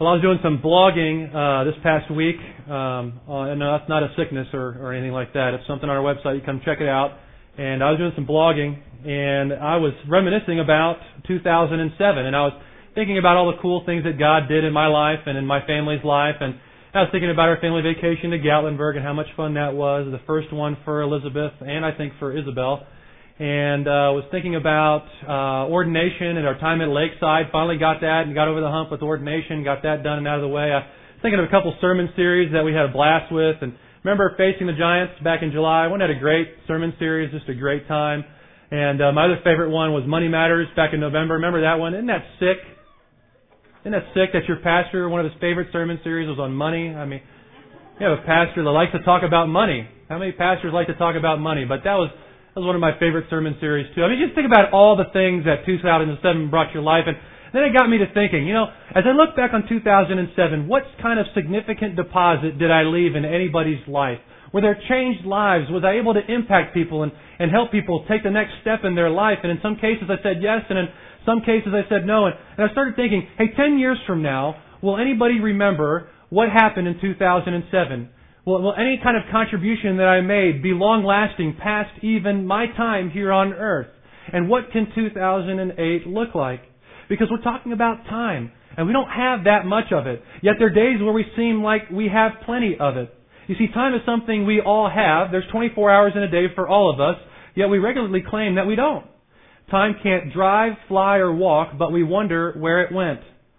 Well, I was doing some blogging this past week. And no, that's not a sickness or anything like that. It's something on our website. You come check it out. And I was doing some blogging, and I was reminiscing about 2007. And I was thinking about all the cool things that God did in my life and in my family's life. And I was thinking about our family vacation to Gatlinburg and how much fun that was. The first one for Elizabeth and I think for Isabel. And was thinking about ordination and our time at Lakeside. Finally got that and got over the hump with ordination, got that done and out of the way. I was thinking of a couple sermon series that we had a blast with. And remember Facing the Giants back in July? One had a great sermon series, just a great time. And my other favorite one was Money Matters back in November. Remember that one? Isn't that sick? Isn't that sick that your pastor, one of his favorite sermon series was on money? I mean, you have a pastor that likes to talk about money. How many pastors like to talk about money? But that was one of my favorite sermon series, too. I mean, just think about all the things that 2007 brought to your life. And then it got me to thinking, as I look back on 2007, what kind of significant deposit did I leave in anybody's life? Were there changed lives? Was I able to impact people and help people take the next step in their life? And in some cases I said yes, and in some cases I said no. And I started thinking, hey, 10 years from now, will anybody remember what happened in 2007? Will any kind of contribution that I made be long-lasting past even my time here on earth? And what can 2008 look like? Because we're talking about time, and we don't have that much of it. Yet there are days where we seem like we have plenty of it. You see, time is something we all have. There's 24 hours in a day for all of us, yet we regularly claim that we don't. Time can't drive, fly, or walk, but we wonder where it went.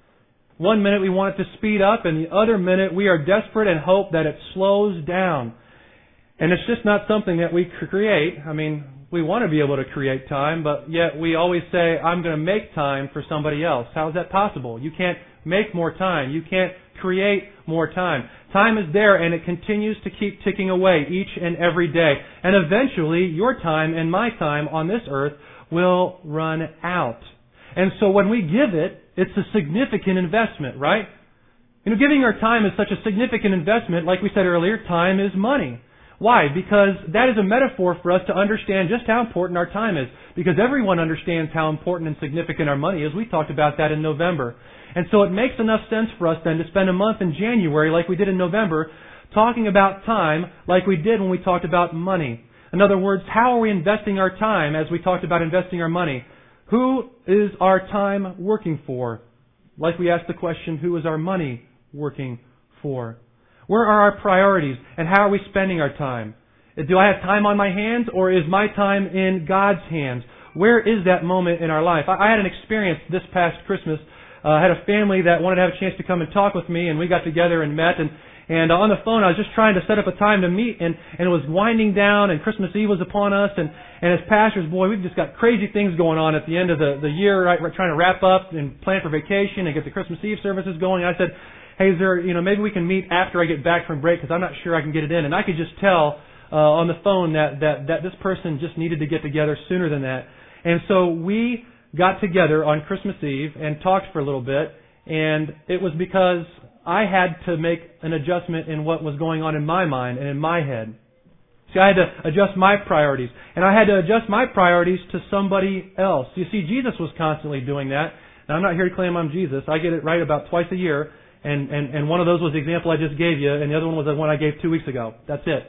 One minute we want it to speed up, and the other minute we are desperate and hope that it slows down. And it's just not something that we create. I mean, we want to be able to create time, but yet we always say, I'm going to make time for somebody else. How is that possible? You can't make more time. You can't create more time. Time is there, and it continues to keep ticking away each and every day. And eventually, your time and my time on this earth will run out. And so when we give it, it's a significant investment, right? Giving our time is such a significant investment. Like we said earlier, time is money. Why? Because that is a metaphor for us to understand just how important our time is. Because everyone understands how important and significant our money is. We talked about that in November. And so it makes enough sense for us then to spend a month in January, like we did in November, talking about time like we did when we talked about money. In other words, how are we investing our time as we talked about investing our money? Who is our time working for? Like we asked the question, who is our money working for? Where are our priorities, and how are we spending our time? Do I have time on my hands, or is my time in God's hands? Where is that moment in our life? I had an experience this past Christmas. I had a family that wanted to have a chance to come and talk with me, and we got together and met, and on the phone I was just trying to set up a time to meet, and it was winding down, and Christmas Eve was upon us, and as pastors, boy, we've just got crazy things going on at the end of the year, right? We're trying to wrap up and plan for vacation and get the Christmas Eve services going. And I said, hey, is there, maybe we can meet after I get back from break, because I'm not sure I can get it in. And I could just tell on the phone that this person just needed to get together sooner than that. And so we got together on Christmas Eve and talked for a little bit, and it was because I had to make an adjustment in what was going on in my mind and in my head. See, I had to adjust my priorities. And I had to adjust my priorities to somebody else. You see, Jesus was constantly doing that. Now, I'm not here to claim I'm Jesus. I get it right about twice a year. And one of those was the example I just gave you, and the other one was the one I gave 2 weeks ago. That's it.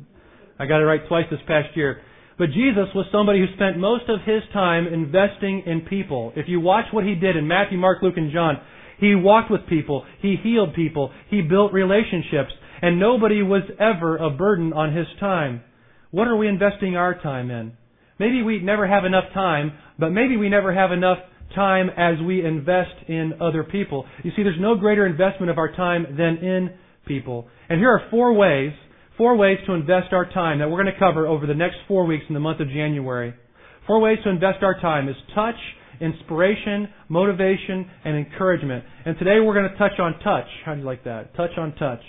I got it right twice this past year. But Jesus was somebody who spent most of His time investing in people. If you watch what He did in Matthew, Mark, Luke, and John, He walked with people. He healed people. He built relationships. And nobody was ever a burden on His time. What are we investing our time in? Maybe we never have enough time, but maybe we never have enough time as we invest in other people. You see, there's no greater investment of our time than in people. And here are four ways to invest our time that we're going to cover over the next 4 weeks in the month of January. 4 ways to invest our time is touch, inspiration, motivation, and encouragement. And today we're going to touch on touch. How do you like that? Touch on touch.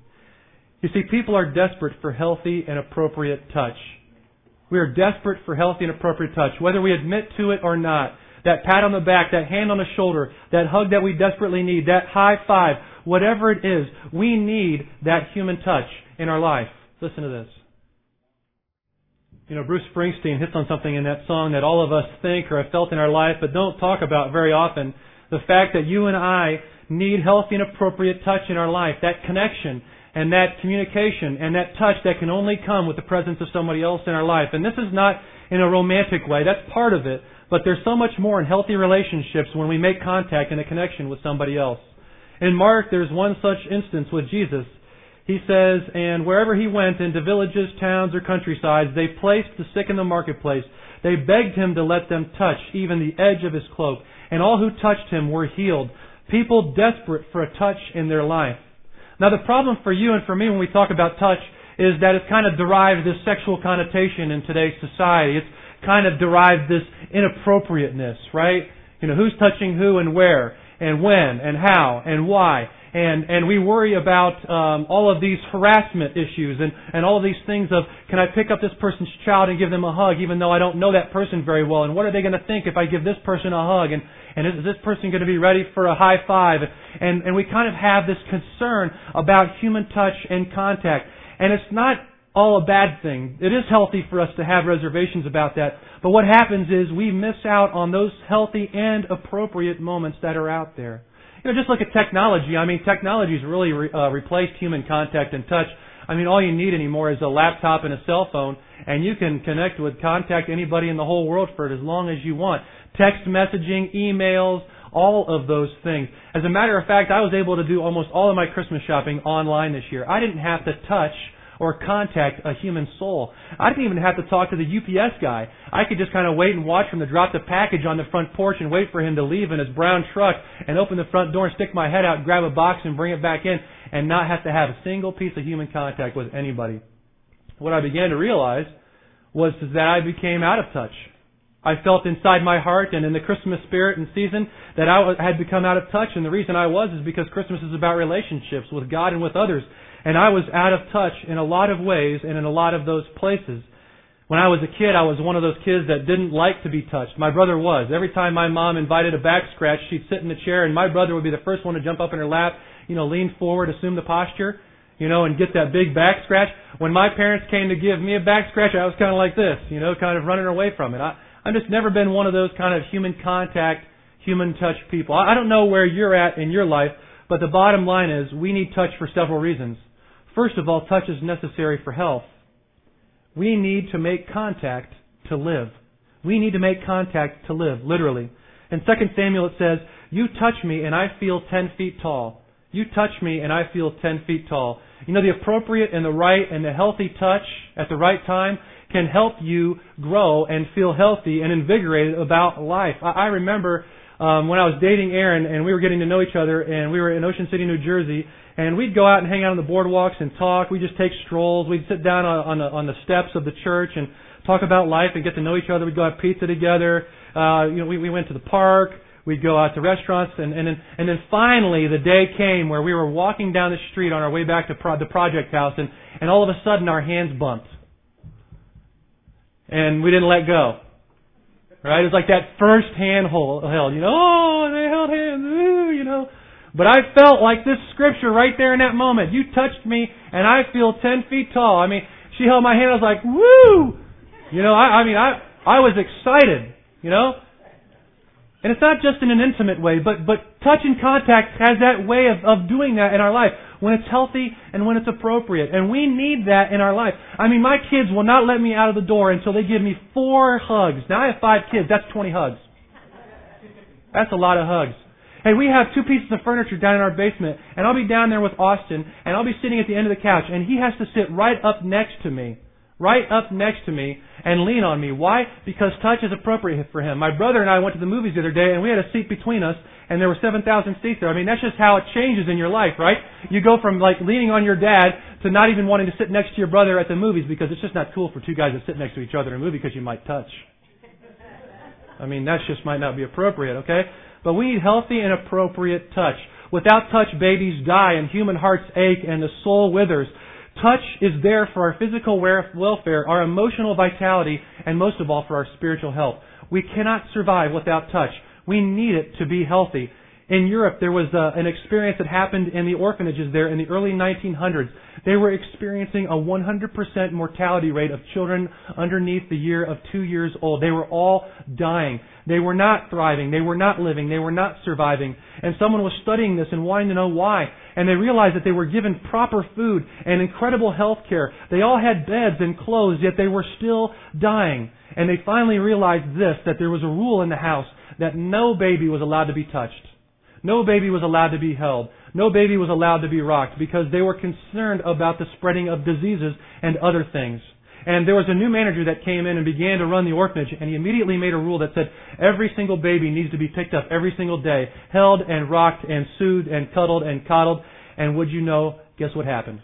You see, people are desperate for healthy and appropriate touch. We are desperate for healthy and appropriate touch, whether we admit to it or not. That pat on the back, that hand on the shoulder, that hug that we desperately need, that high five, whatever it is, we need that human touch in our life. Listen to this. Bruce Springsteen hits on something in that song that all of us think or have felt in our life but don't talk about very often. The fact that you and I need healthy and appropriate touch in our life, that connection and that communication and that touch that can only come with the presence of somebody else in our life. And this is not in a romantic way. That's part of it. But there's so much more in healthy relationships when we make contact and a connection with somebody else. In Mark, there's one such instance with Jesus. He says, and wherever he went, into villages, towns, or countrysides, they placed the sick in the marketplace. They begged him to let them touch even the edge of his cloak. And all who touched him were healed. People desperate for a touch in their life. Now the problem for you and for me when we talk about touch is that it's kind of derived this sexual connotation in today's society. It's kind of derived this inappropriateness, right? You know, who's touching who and where and when and how and why. And we worry about all of these harassment issues and all of these things of, can I pick up this person's child and give them a hug even though I don't know that person very well? And what are they going to think if I give this person a hug? And is this person going to be ready for a high five? And we kind of have this concern about human touch and contact. And it's not all a bad thing. It is healthy for us to have reservations about that. But what happens is we miss out on those healthy and appropriate moments that are out there. You know, just look at technology. I mean, technology's really replaced human contact and touch. I mean, all you need anymore is a laptop and a cell phone, and you can connect with, contact anybody in the whole world for it as long as you want. Text messaging, emails, all of those things. As a matter of fact, I was able to do almost all of my Christmas shopping online this year. I didn't have to touch or contact a human soul. I didn't even have to talk to the UPS guy. I could just kind of wait and watch for him to drop the package on the front porch and wait for him to leave in his brown truck and open the front door and stick my head out and grab a box and bring it back in and not have to have a single piece of human contact with anybody. What I began to realize was that I became out of touch. I felt inside my heart and in the Christmas spirit and season that I had become out of touch, and the reason I was is because Christmas is about relationships with God and with others. And I was out of touch in a lot of ways and in a lot of those places. When I was a kid, I was one of those kids that didn't like to be touched. My brother was. Every time my mom invited a back scratch, she'd sit in the chair and my brother would be the first one to jump up in her lap, lean forward, assume the posture, and get that big back scratch. When my parents came to give me a back scratch, I was kind of like this, kind of running away from it. I've just never been one of those kind of human contact, human touch people. I don't know where you're at in your life, but the bottom line is we need touch for several reasons. First of all, touch is necessary for health. We need to make contact to live. We need to make contact to live, literally. In 2 Samuel it says, "You touch me and I feel 10 feet tall." You touch me and I feel 10 feet tall. The appropriate and the right and the healthy touch at the right time can help you grow and feel healthy and invigorated about life. I remember when I was dating Erin and we were getting to know each other, and we were in Ocean City, New Jersey, and we'd go out and hang out on the boardwalks and talk. We'd just take strolls. We'd sit down on the steps of the church and talk about life and get to know each other. We'd go have pizza together. We went to the park. We'd go out to restaurants, and then finally the day came where we were walking down the street on our way back to the project house, and all of a sudden our hands bumped. And we didn't let go. Right? It was like that first hand held, oh, they held hands, But I felt like this scripture right there in that moment. You touched me, and I feel 10 feet tall. I mean, she held my hand, I was like, woo! I was excited, And it's not just in an intimate way, but touch and contact has that way of doing that in our life, when it's healthy and when it's appropriate. And we need that in our life. My kids will not let me out of the door until they give me 4 hugs. Now, I have 5 kids. That's 20 hugs. That's a lot of hugs. Hey, we have 2 pieces of furniture down in our basement, and I'll be down there with Austin, and I'll be sitting at the end of the couch, and he has to sit right up next to me, and lean on me. Why? Because touch is appropriate for him. My brother and I went to the movies the other day, and we had a seat between us, and there were 7,000 seats there. That's just how it changes in your life, right? You go from leaning on your dad to not even wanting to sit next to your brother at the movies, because it's just not cool for 2 guys to sit next to each other in a movie because you might touch. That just might not be appropriate, okay? But we need healthy and appropriate touch. Without touch, babies die and human hearts ache and the soul withers. Touch is there for our physical welfare, our emotional vitality, and most of all for our spiritual health. We cannot survive without touch. We need it to be healthy. In Europe, there was an experience that happened in the orphanages there in the early 1900s. They were experiencing a 100% mortality rate of children underneath the year of 2 years old. They were all dying. They were not thriving. They were not living. They were not surviving. And someone was studying this and wanting to know why. And they realized that they were given proper food and incredible health care. They all had beds and clothes, yet they were still dying. And they finally realized this, that there was a rule in the house that no baby was allowed to be touched. No baby was allowed to be held. No baby was allowed to be rocked because they were concerned about the spreading of diseases and other things. And there was a new manager that came in and began to run the orphanage, and he immediately made a rule that said every single baby needs to be picked up every single day, held and rocked and soothed and cuddled and coddled. And would you know, guess what happened?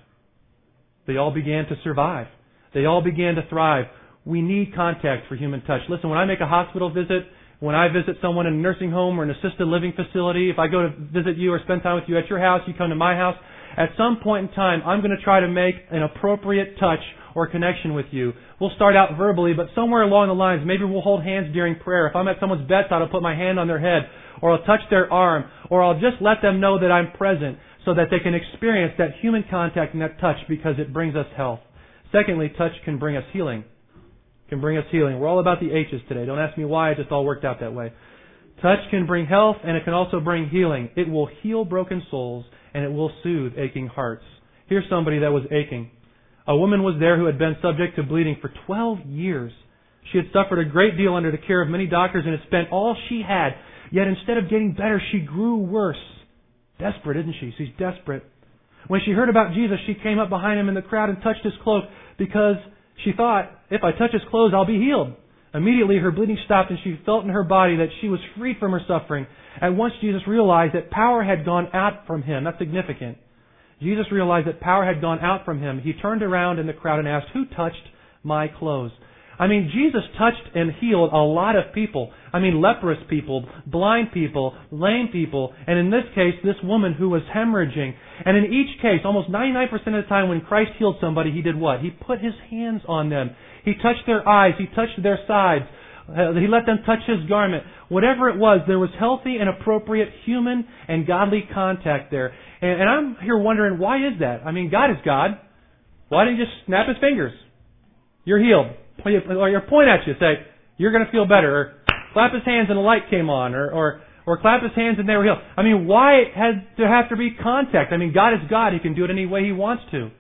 They all began to survive. They all began to thrive. We need contact for human touch. Listen, when I make a hospital visit, when I visit someone in a nursing home or an assisted living facility, if I go to visit you or spend time with you at your house, you come to my house, at some point in time, I'm going to try to make an appropriate touch or connection with you. We'll start out verbally, but somewhere along the lines, maybe we'll hold hands during prayer. If I'm at someone's bedside, I'll put my hand on their head, or I'll touch their arm, or I'll just let them know that I'm present so that they can experience that human contact and that touch because it brings us health. Secondly, touch can bring us healing. Can bring us healing. We're all about the H's today. Don't ask me why, it just all worked out that way. Touch can bring health, and it can also bring healing. It will heal broken souls, and it will soothe aching hearts. Here's somebody that was aching. A woman was there who had been subject to bleeding for 12 years. She had suffered a great deal under the care of many doctors and had spent all she had. Yet instead of getting better, she grew worse. Desperate, isn't she? She's desperate. When she heard about Jesus, she came up behind him in the crowd and touched his cloak because she thought, if I touch his clothes, I'll be healed. Immediately her bleeding stopped and she felt in her body that she was freed from her suffering. At once Jesus realized that power had gone out from him. That's significant. Jesus realized that power had gone out from him. He turned around in the crowd and asked, who touched my clothes? I mean, Jesus touched and healed a lot of people. I mean, leprous people, blind people, lame people, and in this case, this woman who was hemorrhaging. And in each case, almost 99% of the time when Christ healed somebody, He did what? He put His hands on them. He touched their eyes. He touched their sides. He let them touch His garment. Whatever it was, there was healthy and appropriate human and godly contact there. And I'm here wondering, why is that? I mean, God is God. Why didn't He just snap His fingers? You're healed. Or point at you, say, you're going to feel better. Or clap His hands and the light came on. Or clap His hands and they were healed. I mean, why had there have to be contact? I mean, God is God. He can do it any way He wants to.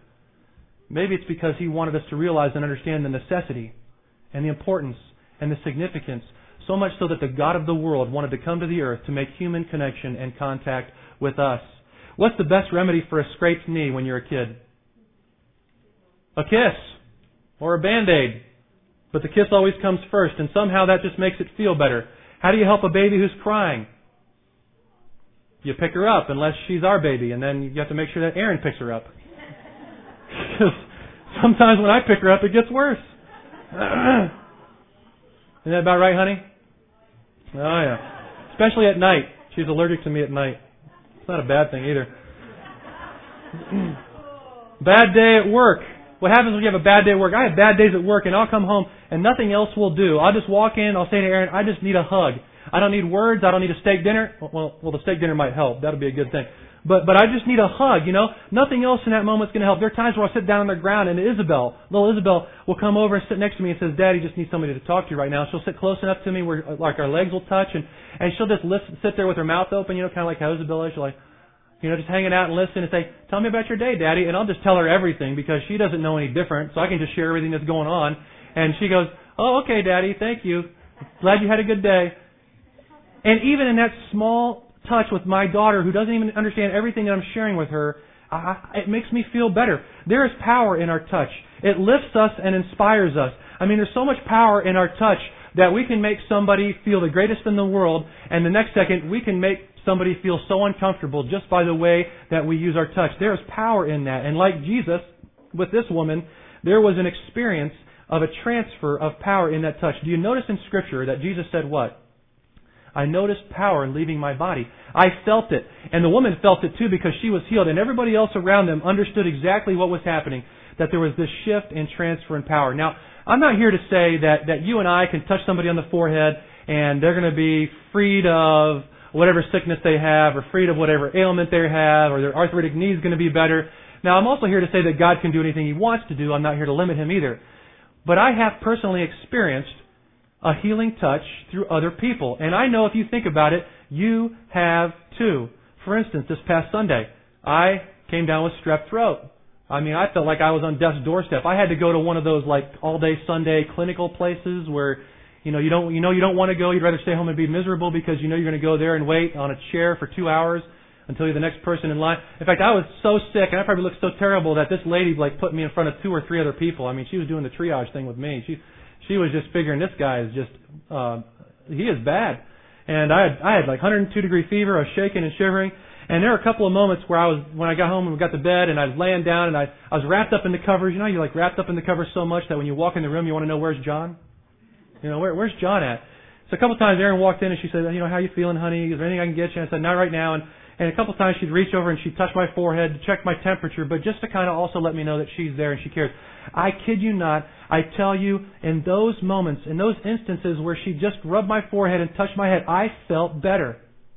Maybe it's because He wanted us to realize and understand the necessity and the importance and the significance, so much so that the God of the world wanted to come to the earth to make human connection and contact with us. What's the best remedy for a scraped knee when you're a kid? A kiss or a Band-Aid. But the kiss always comes first, and somehow that just makes it feel better. How do you help a baby who's crying? You pick her up, unless she's our baby, and then you have to make sure that Aaron picks her up. Because sometimes when I pick her up, it gets worse. Isn't that about right, honey? Oh, yeah. Especially at night. She's allergic to me at night. It's not a bad thing either. Bad day at work. What happens when you have a bad day at work? I have bad days at work, and I'll come home, and nothing else will do. I'll just walk in, I'll say to Aaron, I just need a hug. I don't need words. I don't need a steak dinner. Well, the steak dinner might help. That'll be a good thing. But I just need a hug, you know. Nothing else in that moment's going to help. There are times where I'll sit down on the ground, and little Isabel, will come over and sit next to me and says, Daddy just needs somebody to talk to right now. She'll sit close enough to me where like our legs will touch, and she'll just sit there with her mouth open, you know, kind of like how Isabel is. She'll like, you know, just hanging out and listen and say, tell me about your day, Daddy. And I'll just tell her everything because she doesn't know any different. So I can just share everything that's going on. And she goes, oh, okay, Daddy, thank you. Glad you had a good day. And even in that small touch with my daughter who doesn't even understand everything that I'm sharing with her, it makes me feel better. There is power in our touch. It lifts us and inspires us. I mean, there's so much power in our touch that we can make somebody feel the greatest in the world, and the next second we can make somebody feel so uncomfortable just by the way that we use our touch. There is power in that. And like Jesus, with this woman, there was an experience of a transfer of power in that touch. Do you notice in Scripture that Jesus said what? I noticed power leaving my body. I felt it. And the woman felt it too because she was healed. And everybody else around them understood exactly what was happening, that there was this shift in transfer and power. Now, I'm not here to say that you and I can touch somebody on the forehead and they're going to be freed of whatever sickness they have, or freed of whatever ailment they have, or their arthritic knee is going to be better. Now, I'm also here to say that God can do anything He wants to do. I'm not here to limit Him either. But I have personally experienced a healing touch through other people. And I know if you think about it, you have too. For instance, this past Sunday, I came down with strep throat. I mean, I felt like I was on death's doorstep. I had to go to one of those like all-day Sunday clinical places where you don't want to go. You'd rather stay home and be miserable because you know you're going to go there and wait on a chair for 2 hours until you're the next person in line. In fact, I was so sick and I probably looked so terrible that this lady like put me in front of 2 or 3 other people. I mean, she was doing the triage thing with me. She was just figuring this guy is just he is bad. And I had like 102-degree fever. I was shaking and shivering. And there were a couple of moments where when I got home and we got to bed and I was laying down and I was wrapped up in the covers. You know, you're like wrapped up in the covers so much that when you walk in the room, you want to know, where's John? You know, where's John at? So a couple of times Erin walked in and she said, you know, how you feeling, honey? Is there anything I can get you? And I said, not right now. And a couple of times she'd reach over and she'd touch my forehead to check my temperature, but just to kind of also let me know that she's there and she cares. I kid you not, I tell you, in those moments, in those instances where she just rubbed my forehead and touched my head, I felt better.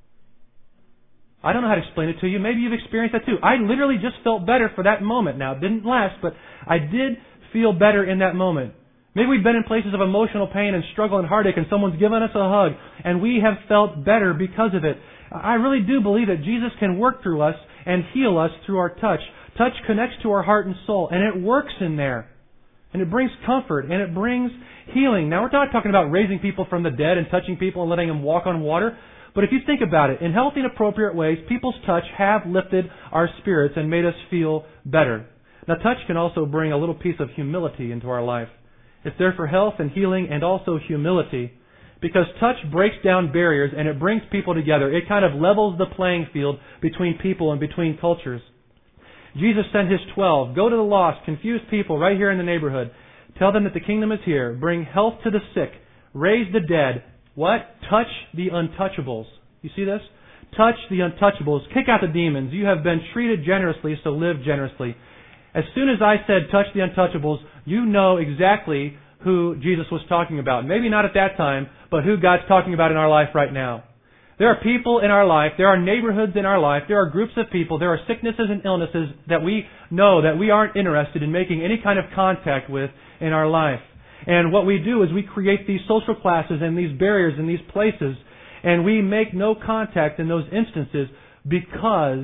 I don't know how to explain it to you. Maybe you've experienced that too. I literally just felt better for that moment. Now, it didn't last, but I did feel better in that moment. Maybe we've been in places of emotional pain and struggle and heartache and someone's given us a hug and we have felt better because of it. I really do believe that Jesus can work through us and heal us through our touch. Touch connects to our heart and soul, and it works in there. And it brings comfort, and it brings healing. Now, we're not talking about raising people from the dead and touching people and letting them walk on water. But if you think about it, in healthy and appropriate ways, people's touch have lifted our spirits and made us feel better. Now, touch can also bring a little piece of humility into our life. It's there for health and healing and also humility. Because touch breaks down barriers and it brings people together. It kind of levels the playing field between people and between cultures. Jesus sent His 12. Go to the lost, confused people right here in the neighborhood. Tell them that the kingdom is here. Bring health to the sick. Raise the dead. What? Touch the untouchables. You see this? Touch the untouchables. Kick out the demons. You have been treated generously, so live generously. As soon as I said touch the untouchables, you know exactly who Jesus was talking about. Maybe not at that time, but who God's talking about in our life right now. There are people in our life, there are neighborhoods in our life, there are groups of people, there are sicknesses and illnesses that we know that we aren't interested in making any kind of contact with in our life. And what we do is we create these social classes and these barriers in these places, and we make no contact in those instances because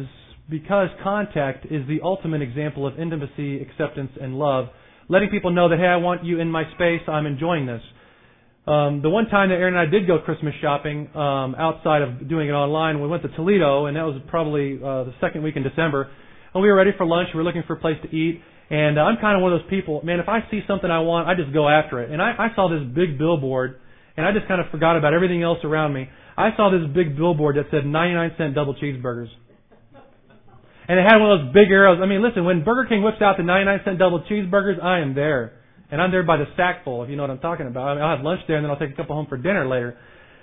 contact is the ultimate example of intimacy, acceptance, and love. Letting people know that, hey, I want you in my space, I'm enjoying this. The one time that Erin and I did go Christmas shopping, outside of doing it online, we went to Toledo, and that was probably the second week in December. And we were ready for lunch. We were looking for a place to eat. And I'm kind of one of those people, man, if I see something I want, I just go after it. And I saw this big billboard, and I just kind of forgot about everything else around me. I saw this big billboard that said 99-cent double cheeseburgers. And it had one of those big arrows. I mean, listen, when Burger King whips out the 99-cent double cheeseburgers, I am there. And I'm there by the sackful, if you know what I'm talking about. I mean, I'll have lunch there, and then I'll take a couple home for dinner later.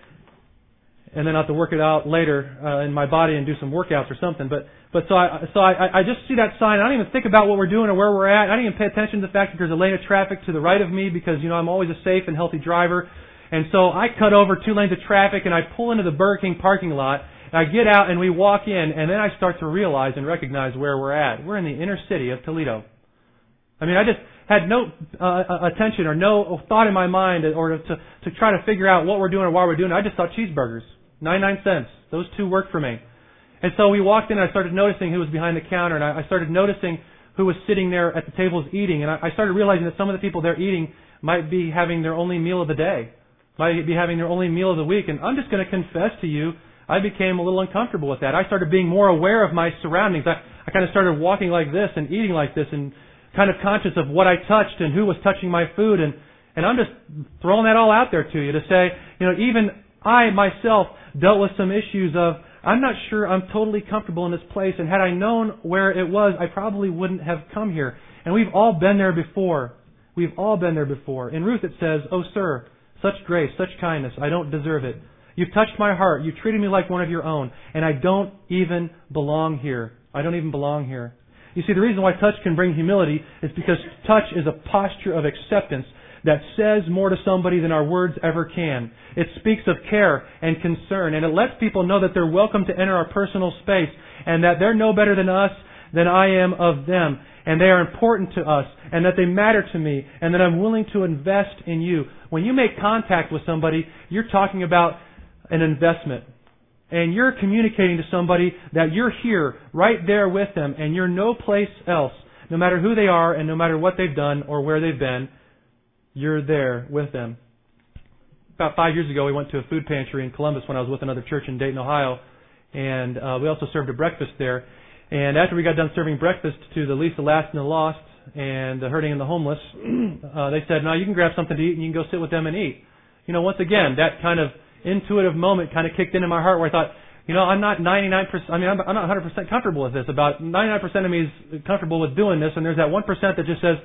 And then I'll have to work it out later in my body and do some workouts or something. But so I just see that sign. I don't even think about what we're doing or where we're at. I don't even pay attention to the fact that there's a lane of traffic to the right of me because, you know, I'm always a safe and healthy driver. And so I cut over 2 lanes of traffic and I pull into the Burger King parking lot. And I get out and we walk in, and then I start to realize and recognize where we're at. We're in the inner city of Toledo. I mean, I just had no attention or no thought in my mind or to try to figure out what we're doing or why we're doing it. I just thought cheeseburgers, 99 cents. Those 2 worked for me. And so we walked in and I started noticing who was behind the counter, and I started noticing who was sitting there at the tables eating. And I started realizing that some of the people there eating might be having their only meal of the day, might be having their only meal of the week. And I'm just going to confess to you, I became a little uncomfortable with that. I started being more aware of my surroundings. I kind of started walking like this and eating like this and kind of conscious of what I touched and who was touching my food. And I'm just throwing that all out there to you to say, you know, even I myself dealt with some issues of, I'm not sure I'm totally comfortable in this place. And had I known where it was, I probably wouldn't have come here. And we've all been there before. We've all been there before. In Ruth it says, "Oh, sir, such grace, such kindness, I don't deserve it. You've touched my heart. You treated me like one of your own. And I don't even belong here. I don't even belong here." You see, the reason why touch can bring humility is because touch is a posture of acceptance. that says more to somebody than our words ever can. It speaks of care and concern, and it lets people know that they're welcome to enter our personal space and that they're no better than us than I am of them, and they are important to us, and that they matter to me, and that I'm willing to invest in you. When you make contact with somebody, you're talking about an investment. And you're communicating to somebody that you're here, right there with them, and you're no place else. No matter who they are and no matter what they've done or where they've been, you're there with them. About 5 years ago, we went to a food pantry in Columbus when I was with another church in Dayton, Ohio, and we also served a breakfast there. And after we got done serving breakfast to the least, the last, and the lost, and the hurting and the homeless, they said, "No, you can grab something to eat and you can go sit with them and eat." Once again, that kind of intuitive moment kind of kicked into my heart where I thought, I'm not 99%, I'm not 100% comfortable with this. About 99% of me is comfortable with doing this, and there's that 1% that just says,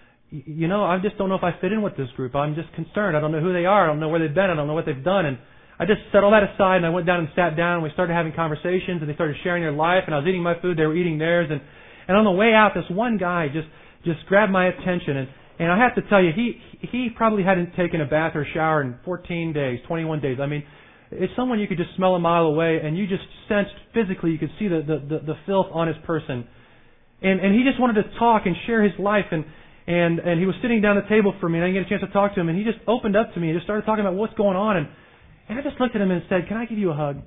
I just don't know if I fit in with this group. I'm just concerned. I don't know who they are. I don't know where they've been. I don't know what they've done. And I just set all that aside, and I went down and sat down, and we started having conversations, and they started sharing their life, and I was eating my food, they were eating theirs, and on the way out, this one guy just grabbed my attention, and I have to tell you, he probably hadn't taken a bath or shower in 14 days, 21 days. I mean, it's someone you could just smell a mile away, and you just sensed physically, you could see the filth on his person. And he just wanted to talk and share his life, and he was sitting down at the table for me, and I didn't get a chance to talk to him, and he just opened up to me and just started talking about what's going on, and I just looked at him and said, "Can I give you a hug?"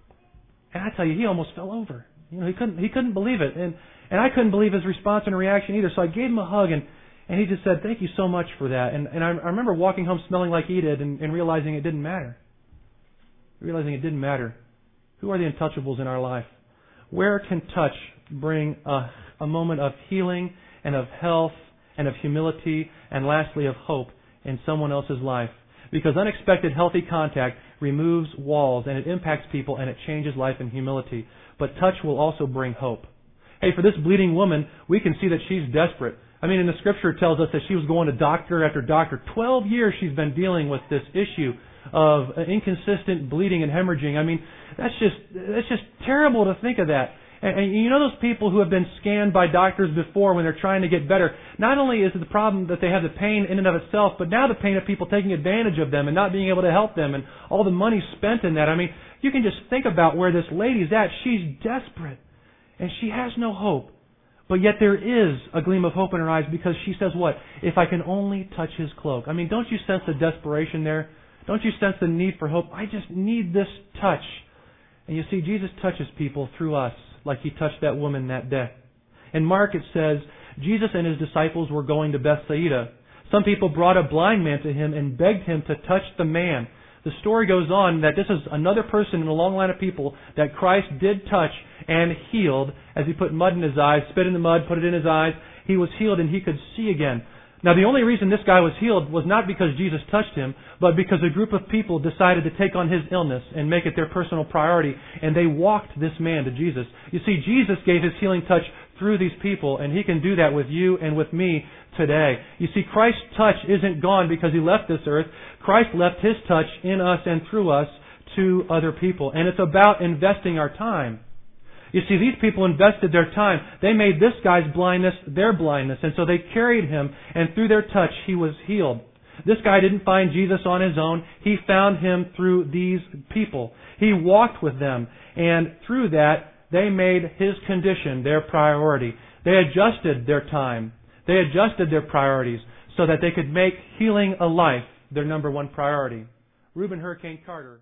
And I tell you, he almost fell over. He couldn't believe it, and I couldn't believe his response and reaction either. So I gave him a hug, and he just said, "Thank you so much for that." And I remember walking home smelling like he did, and realizing it didn't matter. Realizing it didn't matter. Who are the untouchables in our life? Where can touch bring a moment of healing and of health and of humility and lastly of hope in someone else's life? Because unexpected healthy contact removes walls and it impacts people and it changes life in humility. But touch will also bring hope. Hey, for this bleeding woman, we can see that she's desperate. I mean, in the Scripture it tells us that she was going to doctor after doctor. 12 years she's been dealing with this issue of inconsistent bleeding and hemorrhaging. I mean, that's just terrible to think of that. And you know those people who have been scanned by doctors before when they're trying to get better? Not only is it the problem that they have the pain in and of itself, but now the pain of people taking advantage of them and not being able to help them and all the money spent in that. I mean, you can just think about where this lady's at. She's desperate and she has no hope. But yet there is a gleam of hope in her eyes because she says what? If I can only touch His cloak. I mean, don't you sense the desperation there? Don't you sense the need for hope? I just need this touch. And you see, Jesus touches people through us like He touched that woman that day. In Mark it says, Jesus and His disciples were going to Bethsaida. Some people brought a blind man to Him and begged Him to touch the man. The story goes on that this is another person in a long line of people that Christ did touch and healed as He put mud in his eyes, spit in the mud, put it in his eyes. He was healed and he could see again. Now, the only reason this guy was healed was not because Jesus touched him, but because a group of people decided to take on his illness and make it their personal priority, and they walked this man to Jesus. You see, Jesus gave His healing touch through these people, and He can do that with you and with me today. You see, Christ's touch isn't gone because He left this earth. Christ left His touch in us and through us to other people, and it's about investing our time. You see, these people invested their time. They made this guy's blindness their blindness. And so they carried him, and through their touch, he was healed. This guy didn't find Jesus on his own. He found Him through these people. He walked with them. And through that, they made His condition their priority. They adjusted their time. They adjusted their priorities so that they could make healing a life their number one priority. Reuben Hurricane Carter.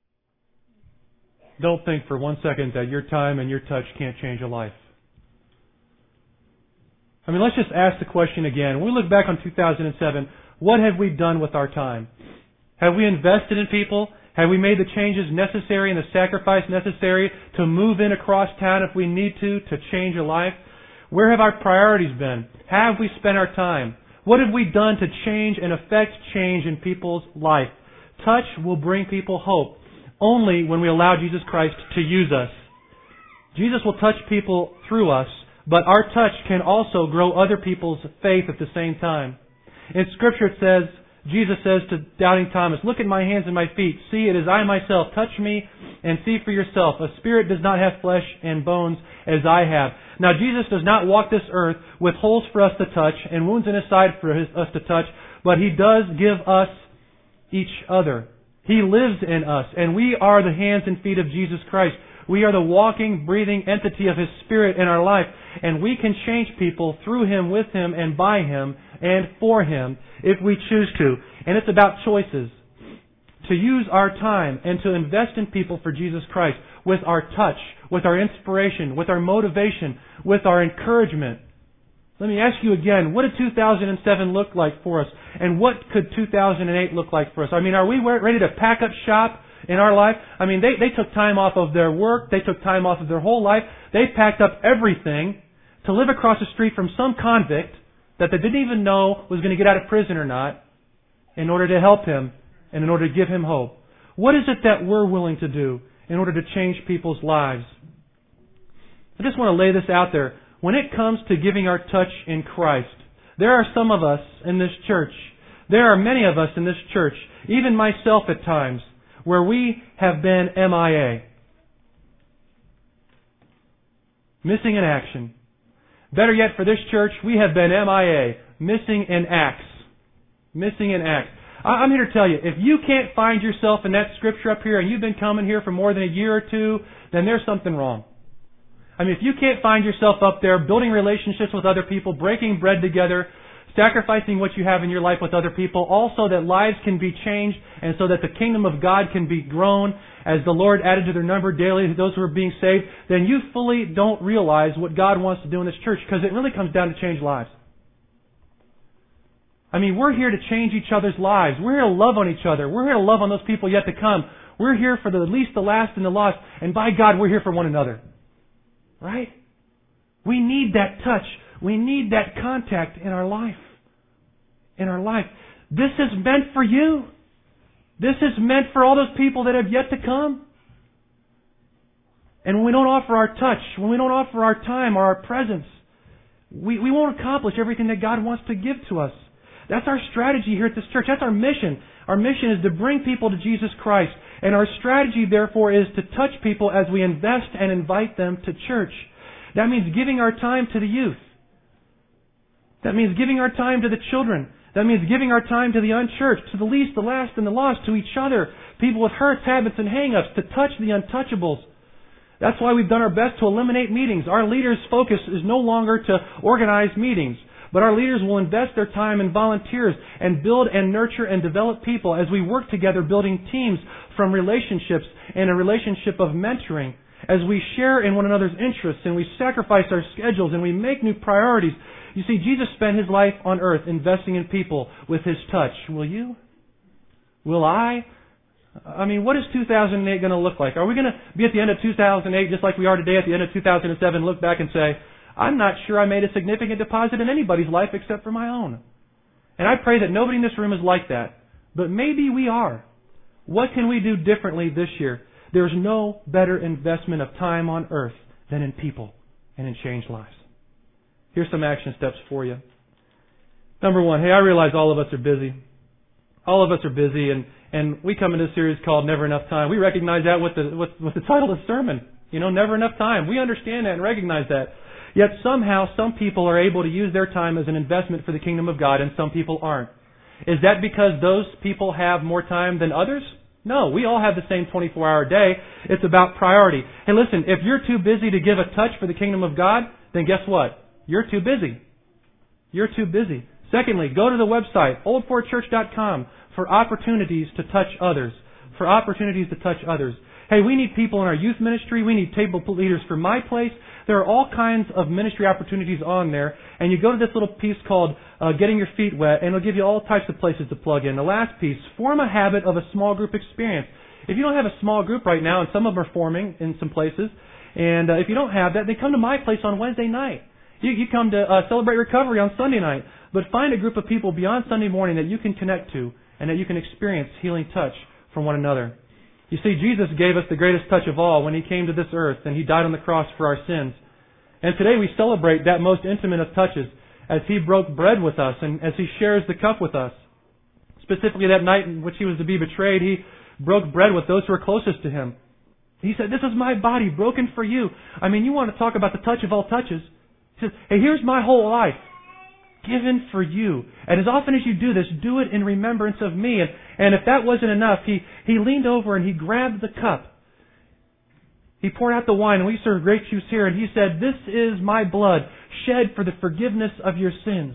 Don't think for one second that your time and your touch can't change a life. I mean, let's just ask the question again. When we look back on 2007, what have we done with our time? Have we invested in people? Have we made the changes necessary and the sacrifice necessary to move in across town if we need to change a life? Where have our priorities been? Have we spent our time? What have we done to change and affect change in people's life? Touch will bring people hope only when we allow Jesus Christ to use us. Jesus will touch people through us, but our touch can also grow other people's faith at the same time. In Scripture it says, Jesus says to doubting Thomas, "Look at my hands and my feet. See, it is I myself. Touch me and see for yourself. A spirit does not have flesh and bones as I have." Now, Jesus does not walk this earth with holes for us to touch and wounds in His side for us to touch, but He does give us each other. He lives in us, and we are the hands and feet of Jesus Christ. We are the walking, breathing entity of His Spirit in our life, and we can change people through Him, with Him, and by Him, and for Him, if we choose to. And it's about choices. To use our time and to invest in people for Jesus Christ with our touch, with our inspiration, with our motivation, with our encouragement. Let me ask you again, what did 2007 look like for us? And what could 2008 look like for us? I mean, are we ready to pack up shop in our life? I mean, they took time off of their work. They took time off of their whole life. They packed up everything to live across the street from some convict that they didn't even know was going to get out of prison or not, in order to help him and in order to give him hope. What is it that we're willing to do in order to change people's lives? I just want to lay this out there. When it comes to giving our touch in Christ, there are some of us in this church, there are many of us in this church, even myself at times, where we have been MIA. Missing in action. Better yet, for this church, we have been MIA. Missing in acts. Missing in acts. I'm here to tell you, if you can't find yourself in that scripture up here and you've been coming here for more than a year or two, then there's something wrong. I mean, if you can't find yourself up there building relationships with other people, breaking bread together, sacrificing what you have in your life with other people, also that lives can be changed and so that the kingdom of God can be grown as the Lord added to their number daily those who are being saved, then you fully don't realize what God wants to do in this church, because it really comes down to change lives. I mean, we're here to change each other's lives. We're here to love on each other. We're here to love on those people yet to come. We're here for the least, the last, and the lost. And by God, we're here for one another. Right? We need that touch. We need that contact in our life. In our life. This is meant for you. This is meant for all those people that have yet to come. And when we don't offer our touch, when we don't offer our time or our presence, we won't accomplish everything that God wants to give to us. That's our strategy here at this church. That's our mission. Our mission is to bring people to Jesus Christ. And our strategy, therefore, is to touch people as we invest and invite them to church. That means giving our time to the youth. That means giving our time to the children. That means giving our time to the unchurched, to the least, the last, and the lost, to each other, people with hurts, habits, and hang-ups, to touch the untouchables. That's why we've done our best to eliminate meetings. Our leaders' focus is no longer to organize meetings, but our leaders will invest their time in volunteers and build and nurture and develop people as we work together building teams from relationships and a relationship of mentoring. As we share in one another's interests and we sacrifice our schedules and we make new priorities. You see, Jesus spent His life on earth investing in people with His touch. Will you? Will I? I mean, what is 2008 going to look like? Are we going to be at the end of 2008 just like we are today at the end of 2007, look back and say, I'm not sure I made a significant deposit in anybody's life except for my own. And I pray that nobody in this room is like that. But maybe we are. What can we do differently this year? There's no better investment of time on earth than in people and in changed lives. Here's some action steps for you. Number one, hey, I realize all of us are busy. All of us are busy, and we come into a series called Never Enough Time. We recognize that with the title of the sermon. You know, never enough time. We understand that and recognize that. Yet somehow some people are able to use their time as an investment for the kingdom of God and some people aren't. Is that because those people have more time than others? No, we all have the same 24-hour day. It's about priority. Hey, listen, if you're too busy to give a touch for the kingdom of God, then guess what? You're too busy. You're too busy. Secondly, go to the website, oldfortchurch.com, for opportunities to touch others. For opportunities to touch others. Hey, we need people in our youth ministry. We need table leaders for My Place. There are all kinds of ministry opportunities on there. And you go to this little piece called Getting Your Feet Wet, and it'll give you all types of places to plug in. The last piece, form a habit of a small group experience. If you don't have a small group right now, and some of them are forming in some places, and if you don't have that, then come to My Place on Wednesday night. You come to Celebrate Recovery on Sunday night. But find a group of people beyond Sunday morning that you can connect to and that you can experience healing touch from one another. You see, Jesus gave us the greatest touch of all when He came to this earth and He died on the cross for our sins. And today we celebrate that most intimate of touches as He broke bread with us and as He shares the cup with us. Specifically that night in which He was to be betrayed, He broke bread with those who were closest to Him. He said, this is my body broken for you. I mean, you want to talk about the touch of all touches. He says, hey, here's my whole life. given for you. And as often as you do this, do it in remembrance of me. And if that wasn't enough, he leaned over and he grabbed the cup. He poured out the wine, and we serve grape juice here, and he said, "This is my blood, shed for the forgiveness of your sins."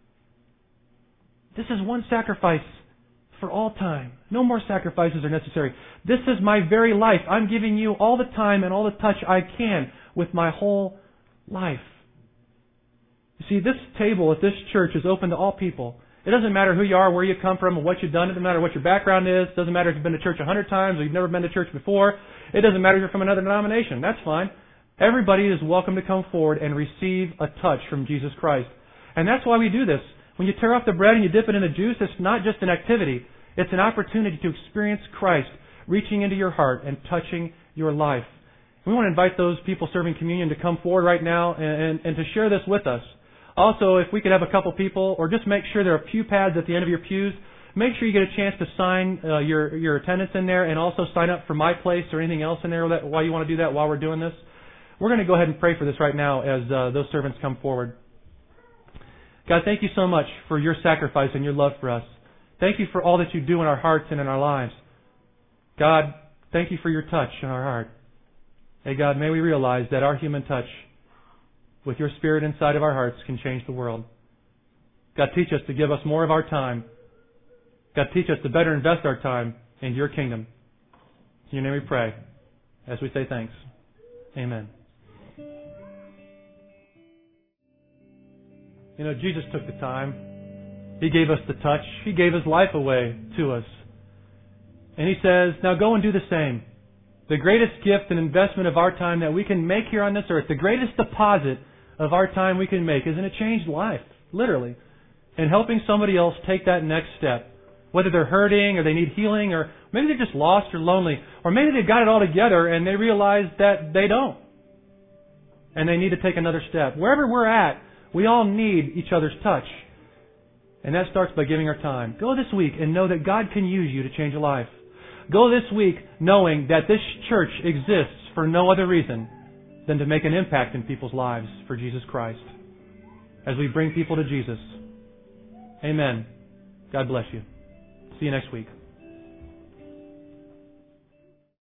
This is one sacrifice for all time. No more sacrifices are necessary. This is my very life. I'm giving you all the time and all the touch I can with my whole life. You see, this table at this church is open to all people. It doesn't matter who you are, where you come from, or what you've done. It doesn't matter what your background is. It doesn't matter if you've been to church 100 times or you've never been to church before. It doesn't matter if you're from another denomination. That's fine. Everybody is welcome to come forward and receive a touch from Jesus Christ. And that's why we do this. When you tear off the bread and you dip it in the juice, it's not just an activity. It's an opportunity to experience Christ reaching into your heart and touching your life. We want to invite those people serving communion to come forward right now and to share this with us. Also, if we could have a couple people, or just make sure there are pew pads at the end of your pews, make sure you get a chance to sign your attendance in there, and also sign up for My Place or anything else in there while you want to do that while we're doing this. We're going to go ahead and pray for this right now as those servants come forward. God, thank you so much for your sacrifice and your love for us. Thank you for all that you do in our hearts and in our lives. God, thank you for your touch in our heart. Hey, God, may we realize that our human touch with your Spirit inside of our hearts can change the world. God, teach us to give us more of our time. God, teach us to better invest our time in your kingdom. In your name we pray, as we say thanks. Amen. You know, Jesus took the time. He gave us the touch. He gave His life away to us. And He says, now go and do the same. The greatest gift and investment of our time that we can make here on this earth, the greatest deposit of our time we can make is in a changed life, literally, and helping somebody else take that next step. Whether they're hurting or they need healing, or maybe they're just lost or lonely, or maybe they've got it all together and they realize that they don't. And they need to take another step. Wherever we're at, we all need each other's touch. And that starts by giving our time. Go this week and know that God can use you to change a life. Go this week knowing that this church exists for no other reason than to make an impact in people's lives for Jesus Christ as we bring people to Jesus. Amen. God bless you. See you next week.